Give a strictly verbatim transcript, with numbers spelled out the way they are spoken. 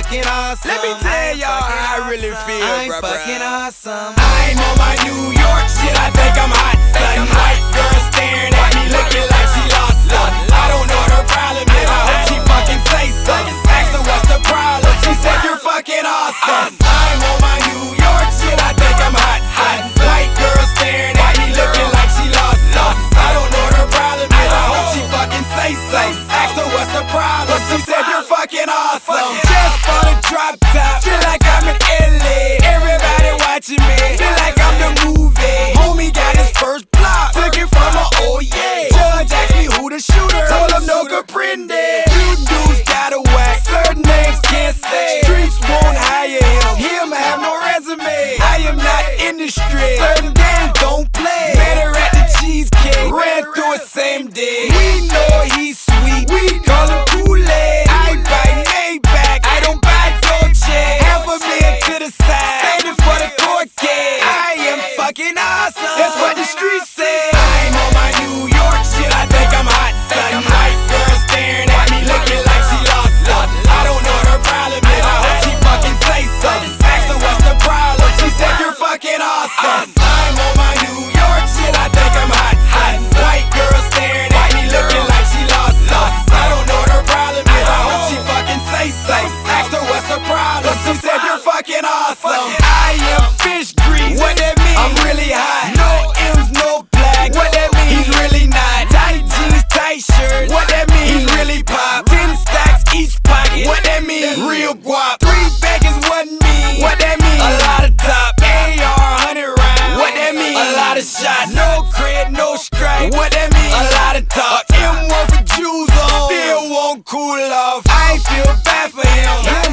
fucking awesome. Let me tell y'all how I really feel, I'm bruh, fucking bruh. awesome. I'm on my New York shit, I think I'm hot, son. White girl staring at me looking like she lost some. I don't know what her problem is, I hope she fucking say something. Ask her what's the problem, she said you're fucking awesome. I'm on my New York shit, I think I'm hot, son. White girl staring at me looking like she lost some. I don't know what her problem is, I hope she fucking say something. Ask her what's the problem, she said you're fucking awesome. Just for the drop top, feel like I'm in L A. Everybody watching me, feel like I'm the movie. Homie got his first block, took it from a oh yeah. Judge asked me who the shooter, told him no comprende. Few dudes got a whack, certain names can't say. Streets won't hire him, him have no resume. I am not industry, certain games don't play. Better at the cheesecake, ran through it same day. We know he's sweet, we call him Kool-Aid. I buy Maybach, I don't buy Dolce. Half a million to the side, save it for the court case. I am fucking awesome, that's what the streets say. I'm on my New York shit, I think I'm hot, son. White girl staring at me looking like she lost some. I don't know what her problem is, I hope she fucking say something. Ask her what's the problem, she said you're fucking awesome. I'm on my New York shit, I think I'm hot, son. White girl staring at me looking like she lost some. I don't know what her problem is, I hope she fucking say something. Asked her what's the problem, she said you're fucking awesome. I am fish grease, what that mean? I'm really hot. No M's, no black, what that mean? He's really not. Tight jeans, tight shirts, what that mean? He's really pop. Ten stacks each pocket, what that mean? Real guap. Three baggers, what mean? What that mean? A lot of top. A R, hundred rounds, what that mean? A lot of shots. No cred, no stripes, what that mean? A lot of talk. M worth of jewels on, still won't cool off. I feel bad for him.